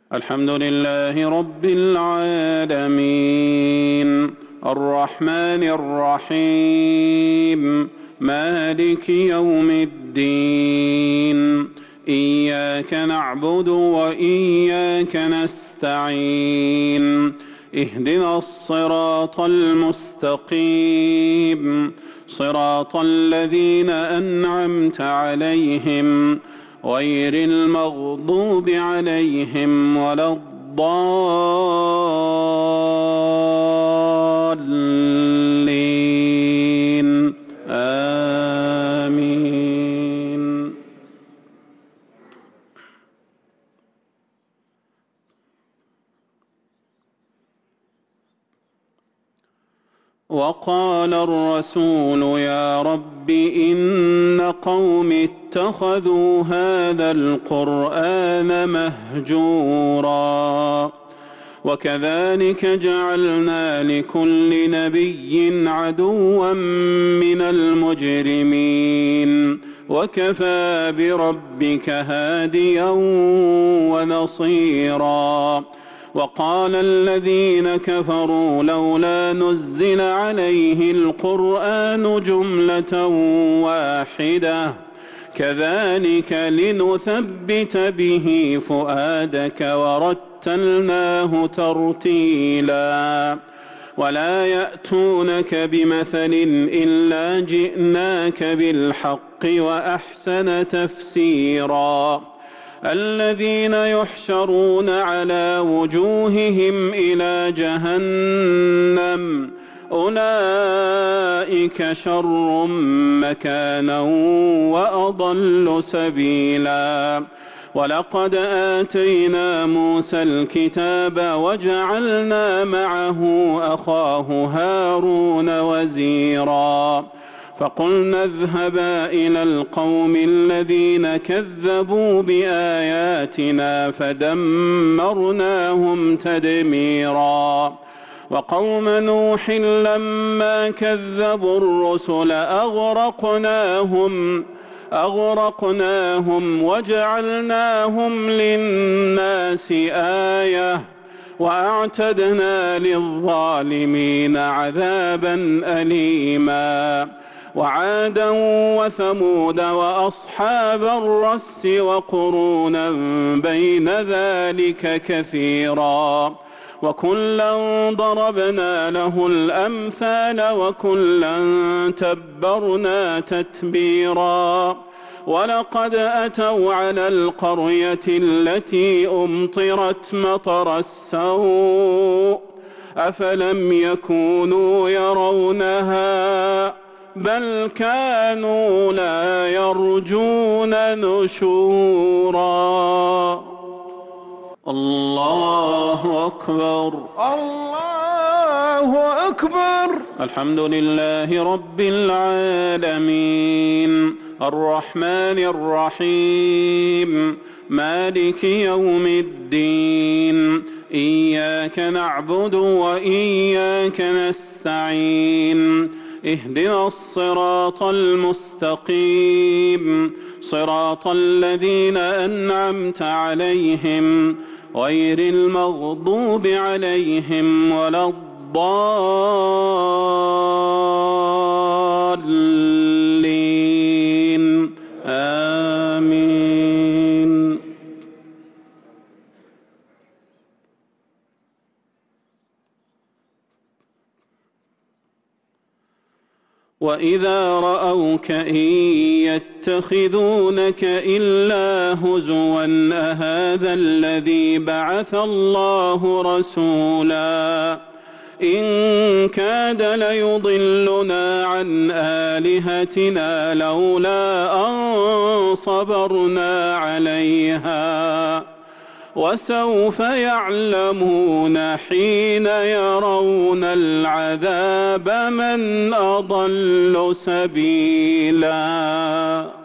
الحمد لله رب العالمين الرحمن الرحيم مالك يوم الدين إياك نعبد وإياك نستعين اهدنا الصراط المستقيم صراط الذين أنعمت عليهم غير المغضوب عليهم ولا الضالين آمين. وقال الرسول يا رب إن قوم اتخذوا هذا القرآن مهجورا وكذلك جعلنا لكل نبي عدوا من المجرمين وكفى بربك هاديا ونصيرا. وقال الذين كفروا لولا نزل عليه القرآن جملة واحدة كذلك لنثبت به فؤادك ورتلناه ترتيلا. ولا يأتونك بمثل إلا جئناك بالحق وأحسن تفسيرا. الذين يحشرون على وجوههم إلى جهنم أولئك شر مكانا وأضل سبيلا. ولقد آتينا موسى الكتاب وجعلنا معه أخاه هارون وزيرا فقلنا اذهبا إلى القوم الذين كذبوا بآياتنا فدمرناهم تدميرا. وقوم نوح لما كذبوا الرسل أغرقناهم وجعلناهم للناس آية وأعتدنا للظالمين عذابا أليما. وعادا وثمود وأصحاب الرس وقرونا بين ذلك كثيرا وكلا ضربنا له الأمثال وكلا تبرنا تتبيرا. ولقد أتوا على القرية التي أمطرت مطر السوء أفلم يكونوا يرونها بل كانوا لا يرجون نشورا. الله أكبر الله أكبر. الحمد لله رب العالمين الرحمن الرحيم مالك يوم الدين إياك نعبد وإياك نستعين اهدنا الصراط المستقيم صراط الذين أنعمت عليهم غير المغضوب عليهم ولا الضالين آمين. وإذا رأوك إن يتخذونك إلا هزوا أهذا الذي بعث الله رسولا إن كاد ليضلنا عن آلهتنا لولا أن صبرنا عليها وسوف يعلمون حين يرون العذاب من أضل سبيلا.